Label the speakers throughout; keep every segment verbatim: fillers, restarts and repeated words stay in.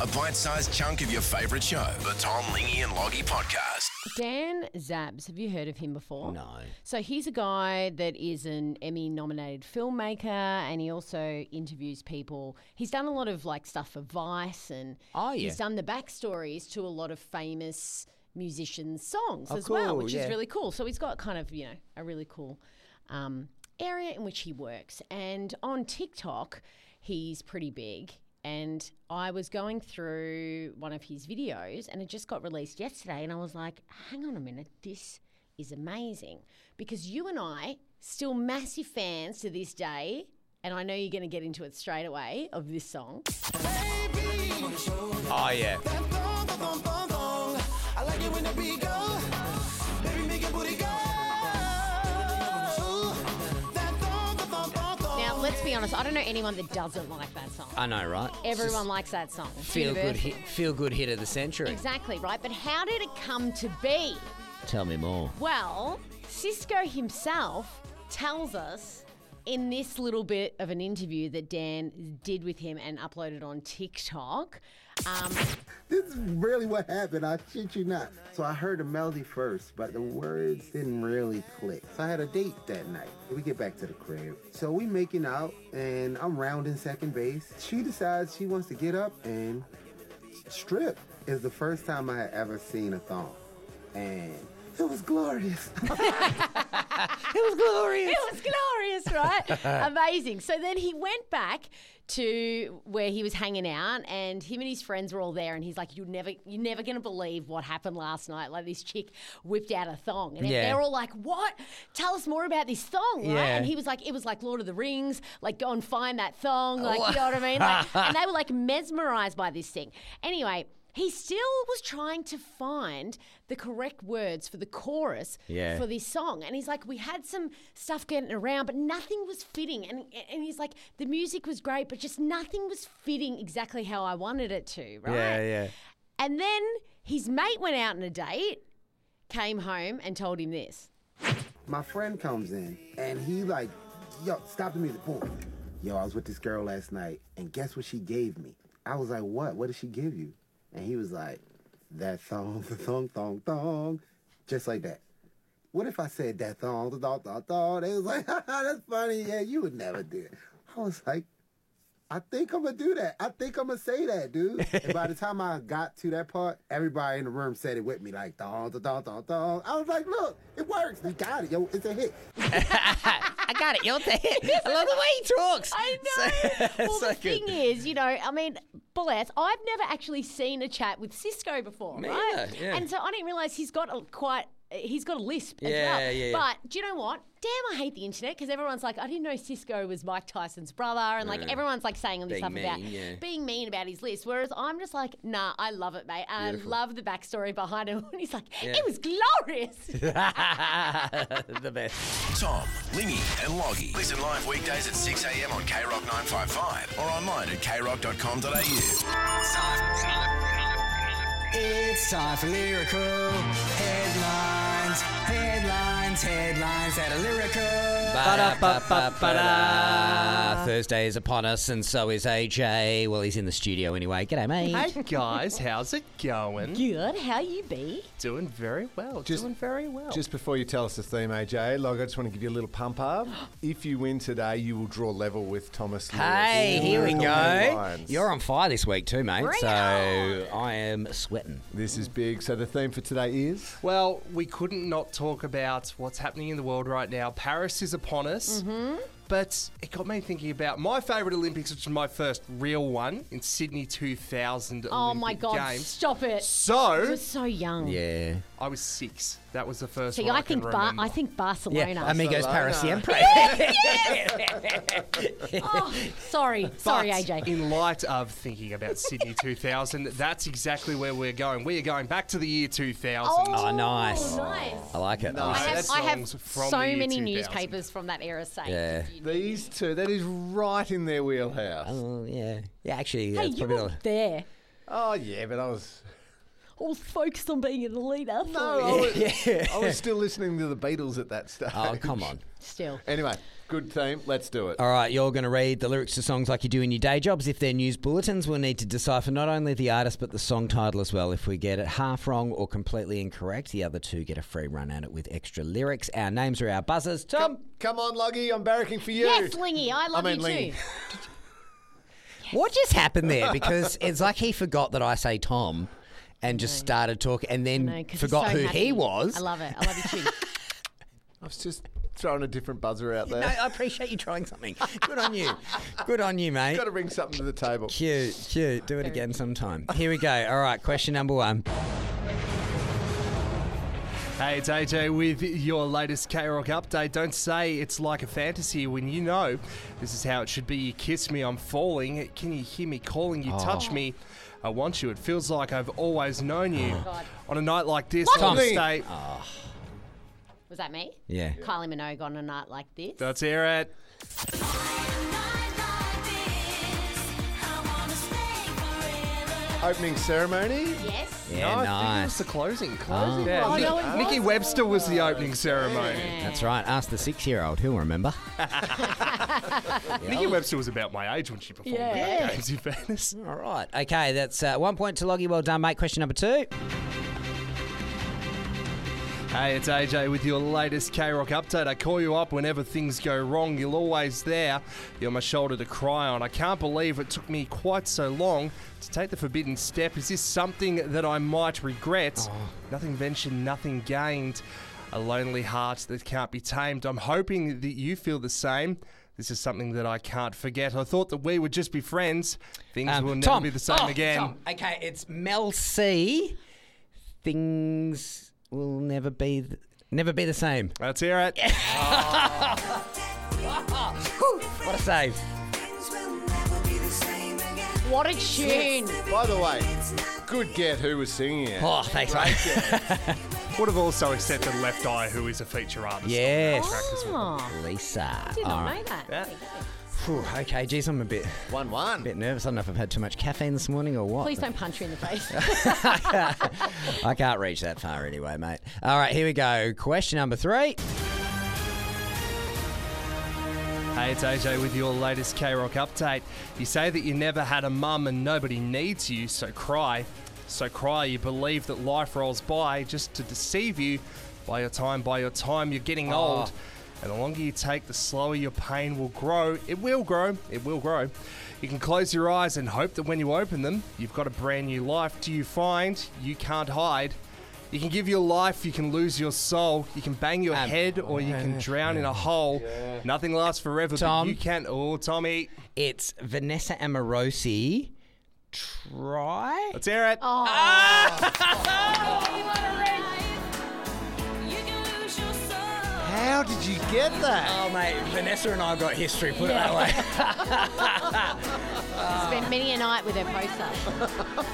Speaker 1: a bite-sized chunk of your favourite show. The Tom, Lingy and Loggy Podcast.
Speaker 2: Dan Zabs, have you heard of him before?
Speaker 3: No.
Speaker 2: So he's a guy that is an Emmy-nominated filmmaker, and he also interviews people. He's done a lot of like stuff for Vice, and
Speaker 3: Oh, yeah.
Speaker 2: he's done the backstories to a lot of famous musicians' songs
Speaker 3: Oh,
Speaker 2: as well,
Speaker 3: cool,
Speaker 2: which
Speaker 3: yeah.
Speaker 2: is really cool. So he's got kind of, you know, a really cool um, area in which he works. And on TikTok, he's pretty big. And I was going through one of his videos and it just got released yesterday, and I was like, hang on a minute, this is amazing. Because you and I, still massive fans to this day, and I know you're going to get into it straight away, of this song.
Speaker 3: Oh, yeah.
Speaker 4: I like it when the beat go. Baby, make your booty go.
Speaker 2: Now, let's be honest, I don't know anyone that doesn't like that song.
Speaker 3: I know, right?
Speaker 2: Everyone likes that song.
Speaker 3: Feel good, hit, feel good hit of the century.
Speaker 2: Exactly, right? But how did it come to be?
Speaker 3: Tell me more.
Speaker 2: Well, Cisco himself tells us in this little bit of an interview that Dan did with him and uploaded on TikTok. Um,
Speaker 5: This is really what happened. I shit you not. So I heard the melody first, but the words didn't really click. So I had a date that night. We get back to the crib. So we making out, and I'm rounding second base. She decides she wants to get up and strip. It's the first time I had ever seen a thong. And it was glorious.
Speaker 3: It was glorious.
Speaker 2: It was glorious, right? Amazing. So then he went back to where he was hanging out, and him and his friends were all there, and he's like, you're never you're never going to believe what happened last night. Like, this chick whipped out a thong. And
Speaker 3: Yeah.
Speaker 2: they're all like, what? Tell us more about this thong, right?
Speaker 3: Yeah.
Speaker 2: And he was like, it was like Lord of the Rings, like, go and find that thong, like, you know what I mean? Like, and they were like mesmerized by this thing. Anyway, he still was trying to find the correct words for the chorus
Speaker 3: Yeah.
Speaker 2: for this song. And he's like, we had some stuff getting around, but nothing was fitting. And and he's like, the music was great, but just nothing was fitting exactly how I wanted it to, right?
Speaker 3: Yeah, yeah.
Speaker 2: And then his mate went out on a date, came home and told him this.
Speaker 5: My friend comes in, and he like, yo, stop the music. Boom. Yo, I was with this girl last night, and guess what she gave me? I was like, what? What did she give you? And he was like, that thong, the thong, thong, thong. Just like that. What if I said that thong, the thong, thong, thong? They was like, haha, that's funny. Yeah, you would never do it. I was like, I think I'm going to do that. I think I'm going to say that, dude. And by the time I got to that part, everybody in the room said it with me, like, thong, the thong, thong, thong. I was like, look, it works. We got it, yo. It's a hit.
Speaker 3: I got it. You're there. I love the way he talks.
Speaker 2: I know.
Speaker 3: So,
Speaker 2: well,
Speaker 3: so
Speaker 2: the
Speaker 3: good.
Speaker 2: thing is, you know, I mean, bless, I've never actually seen a chat with Cisco before,
Speaker 3: Me
Speaker 2: right?
Speaker 3: either, yeah.
Speaker 2: And so I didn't realise he's got a quite, he's got a lisp as
Speaker 3: Yeah,
Speaker 2: well.
Speaker 3: yeah, yeah.
Speaker 2: But do you know what? Damn, I hate the internet, because everyone's like, I didn't know Cisco was Mike Tyson's brother, and like everyone's like saying all this
Speaker 3: Being
Speaker 2: stuff about
Speaker 3: mean, yeah.
Speaker 2: being mean about his list. Whereas I'm just like, nah, I love it, mate. And I love the backstory behind him. And he's like,
Speaker 3: Yeah.
Speaker 2: it was glorious.
Speaker 3: The best.
Speaker 1: Tom, Lingy and Loggy. Listen live weekdays at six a.m. on K Rock nine fifty-five or online at k rock dot com dot a u.
Speaker 4: It's time for lyrical headlines. Headlines, headlines that are lyrical.
Speaker 3: Ba-da-ba-ba-ba-da. Thursday is upon us, and so is A J. Well, he's in the studio anyway. G'day, mate.
Speaker 6: Hey guys, how's it going?
Speaker 2: Good. How you be?
Speaker 6: Doing very well.
Speaker 7: Just-
Speaker 6: doing very well.
Speaker 7: Just before you tell us the theme, A J, like, I just want to give you a little pump up. If you win today, you will draw level with Thomas Lewis.
Speaker 3: Hey, here we
Speaker 7: Lyrical
Speaker 3: go.
Speaker 7: headlines.
Speaker 3: You're on fire this week too, mate.
Speaker 2: Bring it
Speaker 3: so
Speaker 2: on.
Speaker 3: I am sweating.
Speaker 7: This is big. So the theme for today is?
Speaker 6: well, we couldn't not talk about what's happening in the world right now. Paris is upon us.
Speaker 2: Mm-hmm.
Speaker 6: But it got me thinking about my favourite Olympics, which was my first real one in Sydney two thousand
Speaker 2: Oh
Speaker 6: Olympic
Speaker 2: my God!
Speaker 6: Games.
Speaker 2: Stop it. You
Speaker 6: So
Speaker 2: were so young.
Speaker 3: Yeah.
Speaker 6: I was six. That was the first
Speaker 2: See,
Speaker 6: one I,
Speaker 2: I think
Speaker 6: can
Speaker 2: Bar-
Speaker 6: remember.
Speaker 2: I think Barcelona.
Speaker 3: Yeah. Amigos Paris siempre.
Speaker 2: Oh, sorry, sorry,
Speaker 6: But
Speaker 2: A J.
Speaker 6: in light of thinking about Sydney two thousand, that's exactly where we're going. We are going back to the year two thousand.
Speaker 3: Oh, nice.
Speaker 2: nice.
Speaker 3: I like it. I
Speaker 2: I
Speaker 3: like it.
Speaker 2: have,
Speaker 6: That's
Speaker 2: I have
Speaker 6: songs from
Speaker 2: so
Speaker 6: the year
Speaker 2: many
Speaker 6: two thousand.
Speaker 2: newspapers from that era saying.
Speaker 3: Yeah.
Speaker 2: if you knew.
Speaker 7: These two, that is right in their wheelhouse.
Speaker 3: Oh, yeah. Yeah, actually,
Speaker 2: Hey,
Speaker 3: that's
Speaker 2: you
Speaker 3: probably
Speaker 2: were
Speaker 3: the-
Speaker 2: there.
Speaker 7: Oh, yeah, but I was...
Speaker 2: I was focused on being an elite athlete.
Speaker 7: No, I was, I was still listening to the Beatles at that stage.
Speaker 3: Oh, come on.
Speaker 2: Still.
Speaker 7: Anyway, Good theme. Let's do it.
Speaker 3: All right, you're going to read the lyrics to songs like you do in your day jobs. If they're news bulletins, we'll need to decipher not only the artist but the song title as well. If we get it half wrong or completely incorrect, the other two get a free run at it with extra lyrics. Our names are our buzzers. Tom.
Speaker 7: Come, come on, Loggy. I'm barracking for you.
Speaker 2: Yes, Lingy, I love
Speaker 7: I mean,
Speaker 2: you
Speaker 7: Lingy.
Speaker 2: too.
Speaker 3: What just happened there? Because it's like he forgot that I say Tom and just started talking and then
Speaker 2: No, 'cause he's
Speaker 3: forgot
Speaker 2: so
Speaker 3: who
Speaker 2: happy.
Speaker 3: he was.
Speaker 2: I love it. I love you too.
Speaker 7: I was just throwing a different buzzer out there.
Speaker 3: No, I appreciate you trying something. Good on you. Good on you, mate.
Speaker 7: Got to bring something to the table.
Speaker 3: Cute, cute. Do it again sometime. Here we go. All right, question number one.
Speaker 6: Hey, it's A J with your latest K-Rock update. Don't say it's like a fantasy when you know this is how it should be. You kiss me, I'm falling. Can you hear me calling? You touch me, I want you. It feels like I've always known you.
Speaker 2: God.
Speaker 6: On a night like this,
Speaker 3: Tom.
Speaker 6: on a stay.
Speaker 2: Was that me?
Speaker 3: Yeah.
Speaker 2: Kylie Minogue on a night like this.
Speaker 6: Let's hear it.
Speaker 7: Opening ceremony.
Speaker 2: Yes.
Speaker 3: Yeah,
Speaker 6: No, I think it
Speaker 3: nice.
Speaker 6: was the closing. Closing. Yeah.
Speaker 2: Oh,
Speaker 6: Nick-
Speaker 2: no, it
Speaker 6: Nikki
Speaker 2: wasn't.
Speaker 6: Webster was the opening ceremony.
Speaker 3: That's right. Ask the six-year-old. He'll remember.
Speaker 6: Nikki Webster was about my age when she performed
Speaker 2: Yeah.
Speaker 6: at games, in fairness.
Speaker 3: All right. Okay, that's uh, one point to Loggy. Well done, mate. Question number two.
Speaker 6: Hey, it's A J with your latest K-Rock update. I call you up whenever things go wrong. You're always there. You're my shoulder to cry on. I can't believe it took me quite so long to take the forbidden step. Is this something that I might regret? Nothing ventured, nothing gained. A lonely heart that can't be tamed. I'm hoping that you feel the same. This is something that I can't forget. I thought that we would just be friends. Things
Speaker 3: Um,
Speaker 6: will never
Speaker 3: Tom.
Speaker 6: be the same
Speaker 3: Oh,
Speaker 6: again.
Speaker 3: Tom. Okay, it's Mel C. Things will never be th- never be the same.
Speaker 6: Let's hear it.
Speaker 3: What a save.
Speaker 2: What a tune.
Speaker 7: By the way, good get who was singing it.
Speaker 3: Oh, thanks, mate.
Speaker 6: Would have also accepted Left Eye, who is a feature artist.
Speaker 3: Yes.
Speaker 2: Oh,
Speaker 3: Lisa.
Speaker 2: did
Speaker 3: All
Speaker 2: not
Speaker 3: right.
Speaker 2: know that.
Speaker 6: Yeah.
Speaker 2: There you go.
Speaker 3: Phew, okay, geez, I'm a bit,
Speaker 7: one one.
Speaker 3: bit nervous. I don't know if I've had too much caffeine this morning or what.
Speaker 2: Please don't punch you in the face.
Speaker 3: I can't reach that far anyway, mate. All right, here we go. Question number three.
Speaker 6: Hey, it's A J with your latest K-Rock update. You say that you never had a mum and nobody needs you, so cry. So cry, you believe that life rolls by just to deceive you. By your time, by your time, you're getting old. And the longer you take, the slower your pain will grow. It will grow. It will grow. You can close your eyes and hope that when you open them, you've got a brand new life. Do you find you can't hide? You can give your life, you can lose your soul. You can bang your
Speaker 3: Um,
Speaker 6: head or you can drown in a hole. Nothing lasts forever,
Speaker 3: Tom?
Speaker 6: but you can. Oh, Tommy.
Speaker 3: It's Vanessa Amorosi. Try.
Speaker 6: Let's hear it.
Speaker 7: How did you get that?
Speaker 3: Oh, mate, Vanessa and I have got history, put it that way.
Speaker 2: Spent many a night with her poster.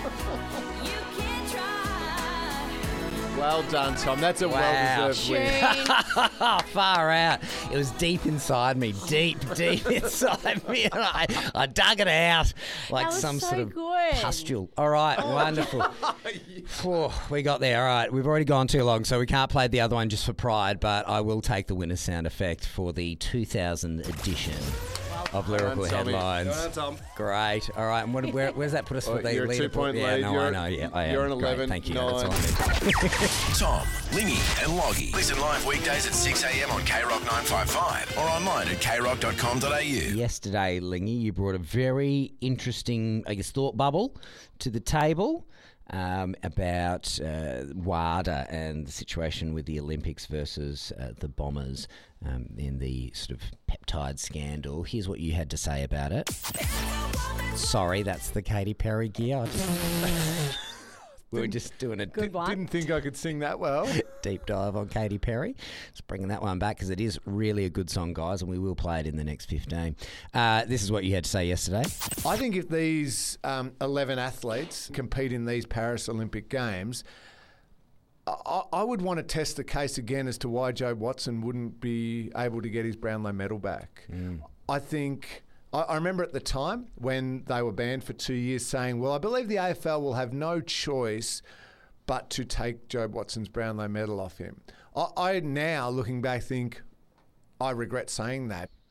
Speaker 7: Well done, Tom. That's a
Speaker 3: Wow.
Speaker 7: well-deserved win.
Speaker 2: Tune.
Speaker 3: Far out. It was deep inside me, deep, deep inside me. And I, I dug it out like
Speaker 2: That was
Speaker 3: some
Speaker 2: so
Speaker 3: sort of
Speaker 2: good.
Speaker 3: pustule. All right, wonderful. Phew, we got there. All right, we've already gone too long, so we can't play the other one just for pride, but I will take the winner's sound effect for the two thousand edition of Lyrical
Speaker 7: Well done, Tommy.
Speaker 3: Headlines.
Speaker 6: Well done, Tom.
Speaker 3: Great. All right, and what, where, where's that put us
Speaker 7: Oh,
Speaker 3: for the
Speaker 7: you're a
Speaker 3: leaderboard?
Speaker 7: two-point
Speaker 3: Yeah,
Speaker 7: lead.
Speaker 3: no,
Speaker 7: You're-
Speaker 3: I know. Yeah, I am.
Speaker 7: you're an
Speaker 3: Great,
Speaker 7: eleven,
Speaker 3: Thank you.
Speaker 7: nine.
Speaker 3: That's all I need.
Speaker 1: Tom, Lingy, and Loggy. Listen live weekdays at six a.m. on K Rock nine five five or online at k rock dot com dot a u.
Speaker 3: Yesterday, Lingy, you brought a very interesting, I guess, thought bubble to the table um, about uh, WADA and the situation with the Olympics versus uh, the Bombers um, in the sort of peptide scandal. Here's what you had to say about it. Sorry, that's the Katy Perry gear. I just- we were just doing a
Speaker 2: Good one.
Speaker 7: Didn't think I could sing that well.
Speaker 3: deep dive on Katy Perry. Just bringing that one back because it is really a good song, guys, and we will play it in the next fifteen. Uh, this is what you had to say yesterday.
Speaker 7: I think if these um, eleven athletes compete in these Paris Olympic Games, I, I would want to test the case again as to why Joe Watson wouldn't be able to get his Brownlow medal back. I think... I I remember at the time when they were banned for two years saying, well, I believe the A F L will have no choice but to take Joe Watson's Brownlow medal off him. I, I now, looking back, think I regret saying that.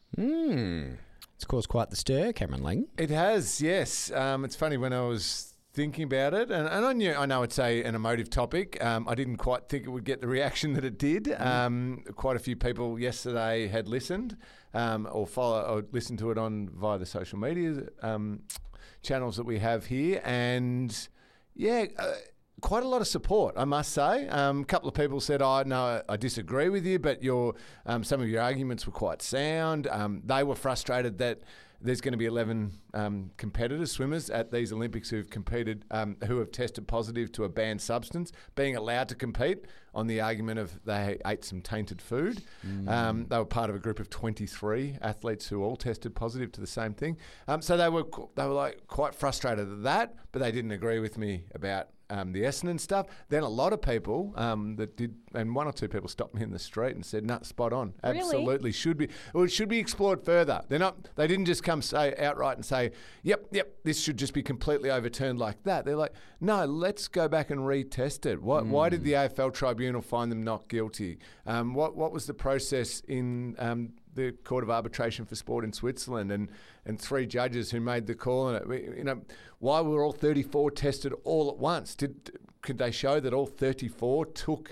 Speaker 3: Hmm. It's caused quite the stir, Cameron Lang.
Speaker 7: It has, yes. Um, it's funny when I was thinking about it, and, and I knew I know it's a an emotive topic. Um, I didn't quite think it would get the reaction that it did. Um, quite a few people yesterday had listened um, or follow or listened to it on via the social media um, channels that we have here, and yeah. Uh, Quite a lot of support, I must say. Um, a couple of people said, "Oh no, I disagree with you, but your um, some of your arguments were quite sound." Um, they were frustrated that there's going to be eleven um, competitors, swimmers at these Olympics who've competed, um, who have tested positive to a banned substance, being allowed to compete on the argument of they ate some tainted food. Mm. Um, they were part of a group of twenty-three athletes who all tested positive to the same thing. Um, so they were they were like quite frustrated at that, but they didn't agree with me about Um, the Essendon stuff. Then a lot of people um, that did, and one or two people stopped me in the street and said, "No, spot on.
Speaker 2: Really?
Speaker 7: Absolutely should be. Well, it should be explored further." They're not. They didn't just come say outright and say, "Yep, yep, this should just be completely overturned like that." They're like, "No, let's go back and retest it. Why, mm. why did the A F L tribunal find them not guilty? Um, what what was the process in um, the Court of Arbitration for Sport in Switzerland, and, and three judges who made the call on it? You know, why were all thirty-four tested all at once? Did could they show that all thirty-four took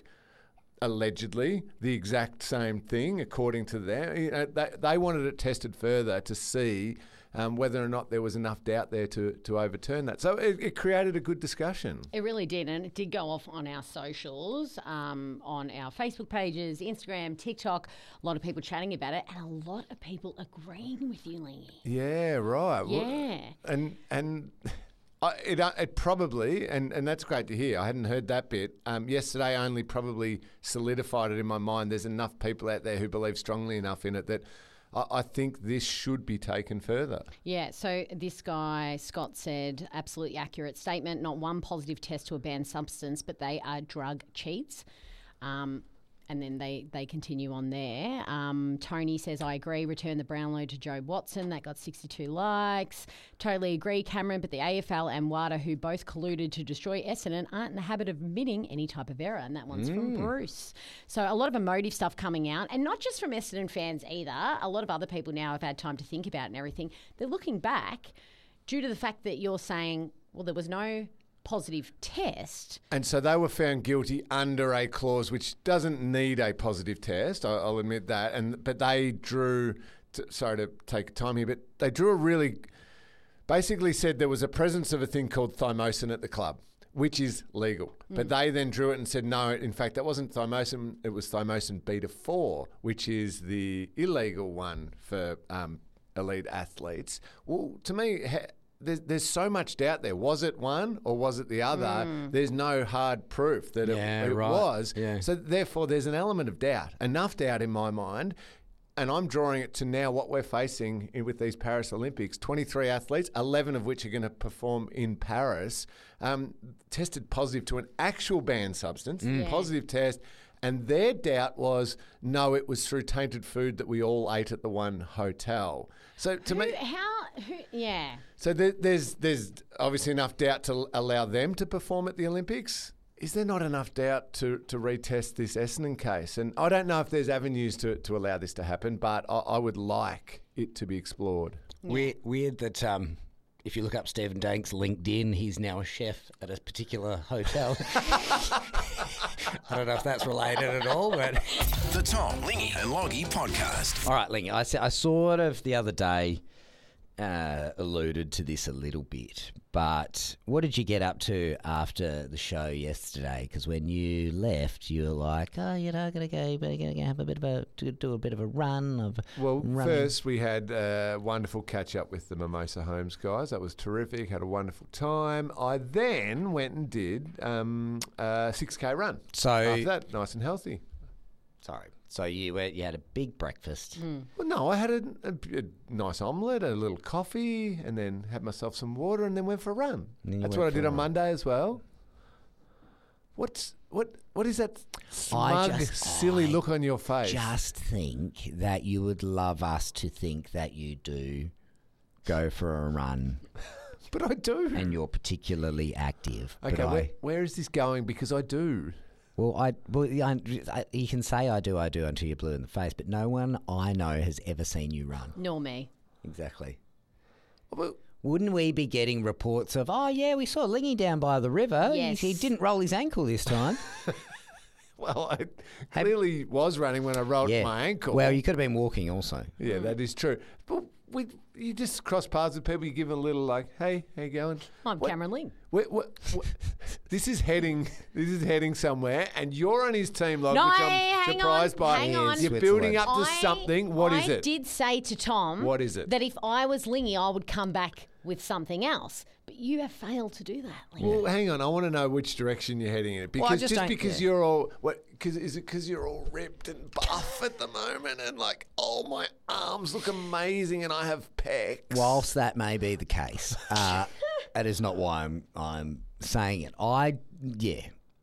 Speaker 7: allegedly the exact same thing according to them? You know, they, they wanted it tested further to see um, whether or not there was enough doubt there to, to overturn that. So it, it created a good discussion.
Speaker 2: It really did, and it did go off on our socials, um, on our Facebook pages, Instagram, TikTok. A lot of people chatting about it, and a lot of people agreeing with you, Lingy.
Speaker 7: Yeah, right.
Speaker 2: Yeah.
Speaker 7: Well, and and I, it uh, it probably, and, and that's great to hear. I hadn't heard that bit. Um, yesterday only probably solidified it in my mind. There's enough people out there who believe strongly enough in it that I, I think this should be taken further.
Speaker 2: Yeah, so this guy, Scott, said, absolutely accurate statement. Not one positive test to a banned substance, but they are drug cheats. Um, and then they, they continue on there. Um, Tony says, I agree, return the Brownlow to Joe Watson. That got sixty-two likes. Totally agree, Cameron, but the A F L and WADA, who both colluded to destroy Essendon, aren't in the habit of admitting any type of error. And that one's mm. from Bruce. So a lot of emotive stuff coming out, and not just from Essendon fans either. A lot of other people now have had time to think about it and everything. They're looking back due to the fact that you're saying, well, there was no positive test.
Speaker 7: And so they were found guilty under a clause which doesn't need a positive test, I- I'll admit that. And But they drew, t- sorry to take time here, but they drew a really, basically said there was a presence of a thing called thymosin at the club, which is legal. Mm. But they then drew it and said, no, in fact, that wasn't thymosin, it was thymosin beta four, which is the illegal one for um, elite athletes. Well, to me, ha- There's, there's so much doubt there. Was it one or was it the other? Mm. There's no hard proof that
Speaker 3: yeah,
Speaker 7: it, it
Speaker 3: right.
Speaker 7: was.
Speaker 3: Yeah.
Speaker 7: So therefore, there's an element of doubt, enough doubt in my mind. And I'm drawing it to now what we're facing in, with these Paris Olympics. twenty-three athletes, eleven of which are going to perform in Paris, um, tested positive to an actual banned substance, mm. yeah. positive test. And their doubt was, no, it was through tainted food that we all ate at the one hotel. So to
Speaker 2: who,
Speaker 7: me,
Speaker 2: how, who, yeah.
Speaker 7: So there, there's there's obviously enough doubt to allow them to perform at the Olympics. Is there not enough doubt to, to retest this Essendon case? And I don't know if there's avenues to, to allow this to happen, but I, I would like it to be explored.
Speaker 3: Yeah. Weird, weird that um, if you look up Stephen Dank's LinkedIn, he's now a chef at a particular hotel. I don't know if that's related at all, but...
Speaker 1: The Tom, Lingy and Loggy podcast.
Speaker 3: All right, Lingy, I, I sort of the other day uh, alluded to this a little bit, but what did you get up to after the show yesterday? Because when you left, you were like, oh, you know, I'm going to go, going to have a bit of a, to do a bit of a run of
Speaker 7: Well,
Speaker 3: running.
Speaker 7: First we had a wonderful catch-up with the Mimosa Homes guys. That was terrific, had a wonderful time. I then went and did um, a six K run.
Speaker 3: So
Speaker 7: after that, nice and healthy.
Speaker 3: Sorry. So you went, you had a big breakfast.
Speaker 2: Mm.
Speaker 7: Well, no, I had a, a, a nice omelette, a little coffee, and then had myself some water, and then went for a run. That's what I did on Monday as well. What's what? What is that smug,
Speaker 3: just,
Speaker 7: silly
Speaker 3: I
Speaker 7: look on your face?
Speaker 3: Just think that you would love us to think that you do go for a run.
Speaker 7: But I do.
Speaker 3: And you're particularly active.
Speaker 7: Okay,
Speaker 3: but
Speaker 7: where,
Speaker 3: I,
Speaker 7: where is this going? Because I do.
Speaker 3: Well, I well, yeah, I, you can say I do, I do until you're blue in the face, but no one I know has ever seen you run.
Speaker 2: Nor me.
Speaker 3: Exactly.
Speaker 7: Well,
Speaker 3: Wouldn't we be getting reports of, oh, yeah, we saw Lingy down by the river.
Speaker 2: Yes.
Speaker 3: He, he didn't roll his ankle this time.
Speaker 7: well, I clearly was running when I rolled
Speaker 3: yeah.
Speaker 7: my ankle.
Speaker 3: Well, you could have been walking also.
Speaker 7: yeah, that is true. But we, you just cross paths with people. You give a little like, "Hey, how you going?"
Speaker 2: I'm
Speaker 7: What-
Speaker 2: Cameron Ling.
Speaker 7: What, what, what, this is heading. This is heading somewhere, and you're on his team, log,
Speaker 2: No,
Speaker 7: which I'm
Speaker 2: hang
Speaker 7: surprised
Speaker 2: on,
Speaker 7: by.
Speaker 2: hang on.
Speaker 7: You're building up to
Speaker 2: I-
Speaker 7: something. What is
Speaker 2: I
Speaker 7: it?
Speaker 2: did say to Tom
Speaker 7: What is it?
Speaker 2: that if I was Lingy, I would come back with something else. But you have failed to do that, Lingy.
Speaker 7: Well, hang on. I want to know which direction you're heading in. Because
Speaker 3: Well, I just
Speaker 7: just,
Speaker 3: don't-
Speaker 7: because
Speaker 3: yeah.
Speaker 7: you're all what? Because is it because you're all ripped and buff at the moment, and like, oh, my arms look amazing, and I have pecs.
Speaker 3: Whilst that may be the case, uh, that is not why I'm I'm saying it. I yeah,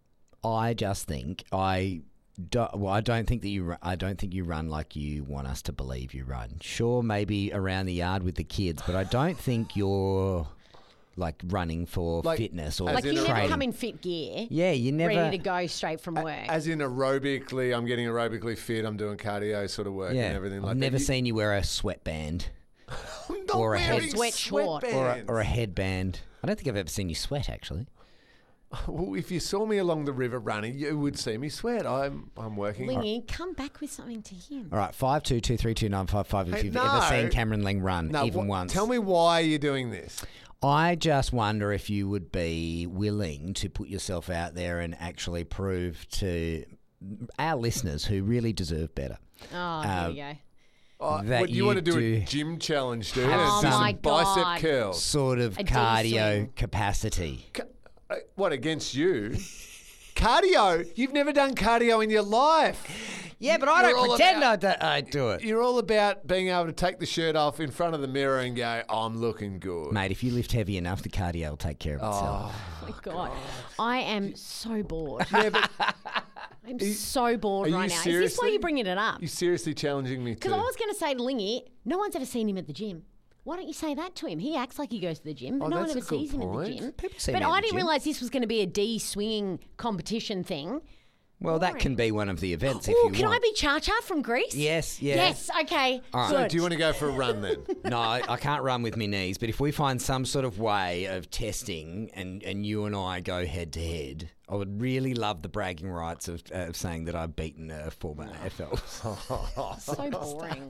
Speaker 3: I just think I don't. Well, I don't think that you. ru- I don't think you run like you want us to believe you run. Sure, maybe around the yard with the kids, but I don't think you're like running for
Speaker 7: Like-
Speaker 3: fitness or
Speaker 7: as
Speaker 2: like
Speaker 7: in
Speaker 2: you
Speaker 7: a-
Speaker 2: never
Speaker 3: training.
Speaker 2: come in fit gear,
Speaker 3: Yeah, you never.
Speaker 2: ready to go straight from work.
Speaker 7: As in aerobically, I'm getting aerobically fit. I'm doing cardio sort of work
Speaker 3: yeah,
Speaker 7: and everything
Speaker 3: I've
Speaker 7: like
Speaker 3: never
Speaker 7: that.
Speaker 3: seen you wear a sweatband
Speaker 7: I'm not
Speaker 3: or a
Speaker 7: wearing
Speaker 3: head-
Speaker 2: Sweat short.
Speaker 3: or a,
Speaker 7: sweatbands.
Speaker 3: or a headband. I don't think I've ever seen you sweat actually.
Speaker 7: Well, if you saw me along the river running, you would see me sweat. I'm I'm working.
Speaker 2: Lingy, come back with something to him.
Speaker 3: All right, five two two three two nine five five. If
Speaker 7: Hey,
Speaker 3: you've
Speaker 7: no.
Speaker 3: ever seen Cameron Ling run,
Speaker 7: No,
Speaker 3: even
Speaker 7: wh-
Speaker 3: once,
Speaker 7: Tell me why you're doing this.
Speaker 3: I just wonder if you would be willing to put yourself out there and actually prove to our listeners who really deserve better.
Speaker 2: Oh, here
Speaker 3: Uh,
Speaker 2: we go.
Speaker 7: Oh,
Speaker 3: That
Speaker 7: what, you,
Speaker 3: you
Speaker 7: want to do,
Speaker 3: do
Speaker 7: a gym challenge, dude?
Speaker 3: have
Speaker 7: and do
Speaker 3: some-
Speaker 7: some
Speaker 2: Oh my
Speaker 7: bicep
Speaker 2: God.
Speaker 7: curls.
Speaker 3: Sort of
Speaker 2: A D
Speaker 3: cardio
Speaker 2: swing.
Speaker 3: capacity.
Speaker 7: Ca- uh, What, against you? Cardio? You've never done cardio in your life.
Speaker 3: Yeah, but I
Speaker 7: You're
Speaker 3: don't
Speaker 7: all
Speaker 3: pretend
Speaker 7: about-
Speaker 3: I, do, I do it.
Speaker 7: You're all about being able to take the shirt off in front of the mirror and go, I'm looking good.
Speaker 3: Mate, if you lift heavy enough, the cardio will take care of itself.
Speaker 2: Oh my God. I am so bored.
Speaker 7: Yeah, but
Speaker 2: I'm so bored
Speaker 7: are you
Speaker 2: right now. Is this why
Speaker 7: seriously?
Speaker 2: you're bringing it up?
Speaker 7: you're seriously challenging me
Speaker 2: Because
Speaker 7: to.
Speaker 2: I was going to say to Lingy, no one's ever seen him at the gym. Why don't you say that to him? He acts like he goes to the gym, but
Speaker 7: Oh,
Speaker 2: no one
Speaker 7: that's
Speaker 2: ever
Speaker 7: a good
Speaker 2: sees him at the
Speaker 7: point.
Speaker 2: gym.
Speaker 3: People see
Speaker 2: but
Speaker 3: me at
Speaker 2: I
Speaker 3: the
Speaker 2: didn't
Speaker 3: gym.
Speaker 2: realise this was going to be a D swinging competition thing.
Speaker 3: Well, that
Speaker 2: boring.
Speaker 3: can be one of the events if
Speaker 2: Oh,
Speaker 3: you
Speaker 2: can
Speaker 3: want.
Speaker 2: I be Cha Cha from Greece?
Speaker 3: Yes, yeah.
Speaker 2: Yes, okay.
Speaker 3: right.
Speaker 7: So
Speaker 2: Good.
Speaker 7: do you want to go for a run then?
Speaker 3: No, I, I can't run with my knees, but if we find some sort of way of testing and, and you and I go head to head, I would really love the bragging rights of, uh, of saying that I've beaten a former A F L.
Speaker 2: So boring.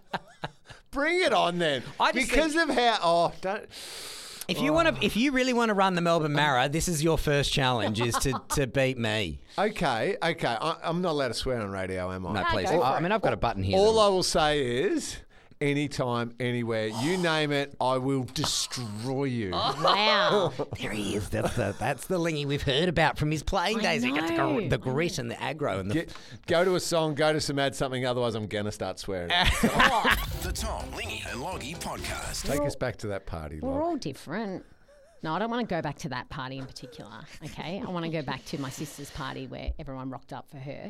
Speaker 7: Bring it on then.
Speaker 3: I just
Speaker 7: because of how. Oh, don't.
Speaker 3: If you want to, if you really want to run the Melbourne Mara, this is your first challenge: is to, to beat me.
Speaker 7: Okay, okay. I, I'm not allowed to swear on radio, am I?
Speaker 3: No,
Speaker 2: No,
Speaker 3: please.
Speaker 2: go for
Speaker 3: I, I
Speaker 2: it.
Speaker 3: mean, I've got a button here.
Speaker 7: All
Speaker 3: that-
Speaker 7: I will say is, anytime, anywhere, you name it, I will destroy you.
Speaker 2: Wow.
Speaker 3: There he is. That's the that's the Lingy we've heard about from his playing
Speaker 2: I
Speaker 3: days. He got the,
Speaker 2: know.
Speaker 3: gr- the grit and the aggro and the.
Speaker 7: Get, go to a song, go to some ad something, otherwise I'm going to start swearing.
Speaker 1: The Tom, Lingy and Loggy Podcast.
Speaker 7: Take us back to that party,
Speaker 2: We're
Speaker 7: Log.
Speaker 2: all different. No, I don't want to go back to that party in particular. Okay, I want to go back to my sister's party where everyone rocked up for her.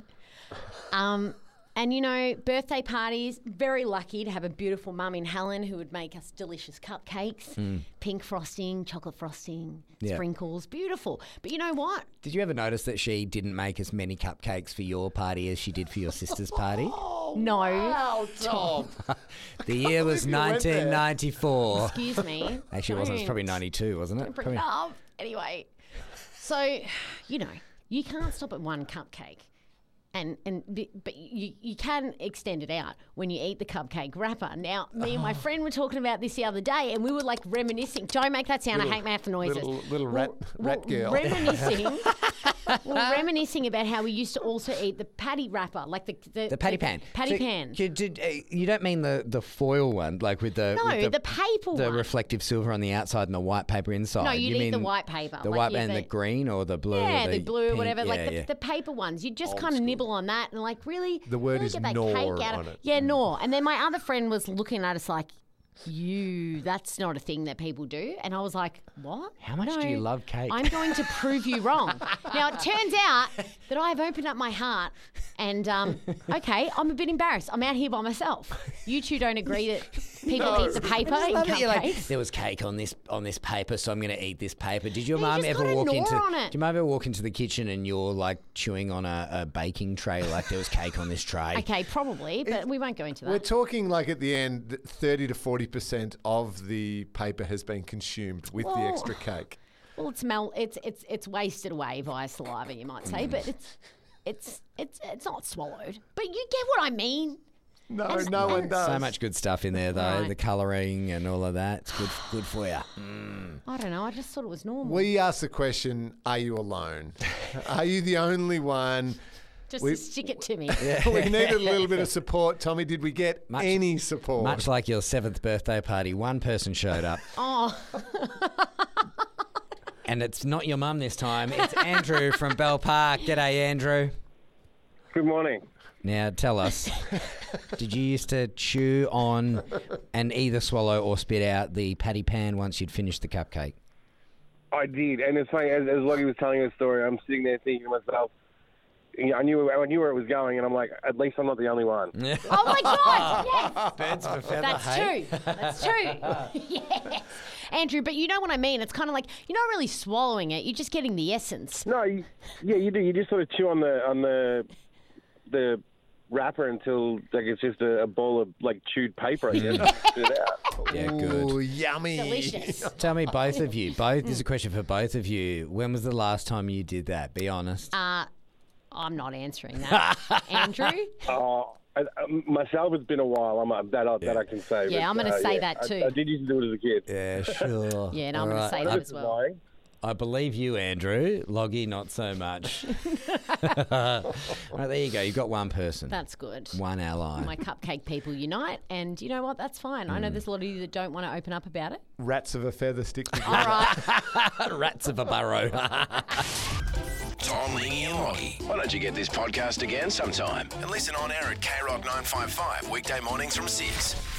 Speaker 2: Um, and you know, birthday parties. Very lucky to have a beautiful mum in Helen who would make us delicious cupcakes, pink frosting, chocolate frosting,
Speaker 3: Yeah.
Speaker 2: sprinkles. Beautiful. But you know what?
Speaker 3: Did you ever notice that she didn't make as many cupcakes for your party as she did for your sister's party?
Speaker 2: No.
Speaker 7: Wow, Tom.
Speaker 3: The year was
Speaker 7: believe you went there.
Speaker 3: nineteen ninety-four.
Speaker 2: Excuse me.
Speaker 3: Actually, it wasn't. It was
Speaker 2: Don't.
Speaker 3: probably ninety-two, wasn't it?
Speaker 2: Bring it
Speaker 3: Probably-
Speaker 2: up. Anyway, so you know you can't stop at one cupcake, and and b- but you you can extend it out when you eat the cupcake wrapper. Now, me and my friend were talking about this the other day, and we were like reminiscing. Don't make that sound. I hate mouth noises.
Speaker 7: Little, little rat,
Speaker 2: We're-
Speaker 7: rat
Speaker 2: we're
Speaker 7: girl.
Speaker 2: Reminiscing. We're reminiscing about how we used to also eat the patty wrapper, like the the,
Speaker 3: The patty pan.
Speaker 2: Patty
Speaker 3: So
Speaker 2: pan.
Speaker 3: You, did, uh, you don't mean the, the foil one, like with the
Speaker 2: No,
Speaker 3: with
Speaker 2: the paper
Speaker 3: the
Speaker 2: one.
Speaker 3: reflective silver on the outside and the white paper inside.
Speaker 2: No, you'd
Speaker 3: you
Speaker 2: eat
Speaker 3: mean
Speaker 2: the white paper,
Speaker 3: The
Speaker 2: like
Speaker 3: white
Speaker 2: you-
Speaker 3: and the,
Speaker 2: the-
Speaker 3: green or the blue.
Speaker 2: Yeah,
Speaker 3: or
Speaker 2: the,
Speaker 3: the
Speaker 2: blue,
Speaker 3: pink.
Speaker 2: whatever, like
Speaker 3: Yeah,
Speaker 2: the,
Speaker 3: yeah.
Speaker 2: the paper ones. You just
Speaker 7: Old
Speaker 2: kind of
Speaker 7: school.
Speaker 2: nibble on that and like really.
Speaker 7: The word
Speaker 2: really
Speaker 7: is
Speaker 2: get that
Speaker 7: gnaw
Speaker 2: cake out
Speaker 7: on
Speaker 2: of,
Speaker 7: it.
Speaker 2: Yeah, gnaw. And then my other friend was looking at us like, you, that's not a thing that people do. And I was like, what?
Speaker 3: How much do you love cake?
Speaker 2: I'm going to prove you wrong. Now, it turns out that I've opened up my heart and, um, okay, I'm a bit embarrassed. I'm out here by myself. You two don't agree that People
Speaker 7: No.
Speaker 2: eat the paper
Speaker 3: I
Speaker 2: in
Speaker 3: love it. You're like,
Speaker 2: cupcakes.
Speaker 3: there was cake on this on this paper, so I'm going to eat this paper. Did your
Speaker 2: No, you
Speaker 3: mum
Speaker 2: just
Speaker 3: ever
Speaker 2: gotta
Speaker 3: walk
Speaker 2: gnaw
Speaker 3: into?
Speaker 2: on it.
Speaker 3: Do your mum ever walk into the kitchen and you're like chewing on a, a baking tray, like there was cake on this tray?
Speaker 2: Okay, probably, but we won't go into
Speaker 7: We're
Speaker 2: that.
Speaker 7: talking like at the end, that thirty to forty percent of the paper has been consumed with the
Speaker 2: Well,
Speaker 7: extra cake.
Speaker 2: Well, it's mel- it's it's it's wasted away via saliva, you might say, but it's it's it's it's not swallowed. But you get what I mean.
Speaker 7: No,
Speaker 2: And-
Speaker 7: no one
Speaker 2: and-
Speaker 7: does.
Speaker 3: So much good stuff in there, though.
Speaker 2: Right.
Speaker 3: The colouring and all of that. It's good, good for you.
Speaker 2: I don't know. I just thought it was normal.
Speaker 7: We asked the question, are you alone? Are you the only one?
Speaker 2: just
Speaker 7: we-
Speaker 2: to stick it to me.
Speaker 7: We needed a little bit of support. Tommy, did we get
Speaker 3: Much-
Speaker 7: any support?
Speaker 3: Much like your seventh birthday party, one person showed up.
Speaker 2: Oh,
Speaker 3: And it's not your mum this time. It's Andrew from Bell Park. G'day, Andrew.
Speaker 8: Good morning.
Speaker 3: Now, tell us, did you used to chew on and either swallow or spit out the patty pan once you'd finished the cupcake?
Speaker 8: I did, and it's funny, as, as Loggie was telling the story, I'm sitting there thinking to myself, you know, I knew I knew where it was going, and I'm like, at least I'm not the only one.
Speaker 2: oh my God! Yes,
Speaker 3: Birds of a feather,
Speaker 2: that's
Speaker 3: hey?
Speaker 2: true. That's true. yes, Andrew. But you know what I mean. It's kind of like you're not really swallowing it. You're just getting the essence.
Speaker 8: No, you, yeah, you do. You just sort of chew on the on the the wrapper until like it's just a, a ball of like chewed paper, I guess. and spit it out.
Speaker 3: Yeah,
Speaker 7: Ooh,
Speaker 3: good.
Speaker 7: yummy.
Speaker 2: Delicious.
Speaker 3: Tell me, both of you, both. This is a question for both of you. When was the last time you did that? Be honest.
Speaker 2: Uh, I'm not answering that, Andrew.
Speaker 8: Oh, I, I, myself, it's been a while. I'm a, that I, that I can say.
Speaker 2: Yeah,
Speaker 8: but,
Speaker 2: I'm gonna
Speaker 8: uh,
Speaker 2: say
Speaker 8: yeah,
Speaker 2: that
Speaker 8: I-
Speaker 2: too.
Speaker 8: I, did used to do it as a kid.
Speaker 3: Yeah, sure.
Speaker 2: Yeah, no, I'm
Speaker 3: All
Speaker 2: gonna
Speaker 3: right.
Speaker 2: say
Speaker 8: I
Speaker 2: that
Speaker 8: don't
Speaker 2: as
Speaker 8: know
Speaker 2: well.
Speaker 8: why.
Speaker 3: I believe you, Andrew. Loggy, not so much. Right, there you go. You've got one person.
Speaker 2: That's good.
Speaker 3: One ally.
Speaker 2: My cupcake people unite, and you know what? That's fine. I know there's a lot of you that don't want to open up about it.
Speaker 7: Rats of a feather stick together.
Speaker 2: All right.
Speaker 3: Rats of a burrow.
Speaker 1: Tom, Lingy and Loggy. Why don't you get this podcast again sometime and listen on air at K Rock nine five five weekday mornings from six.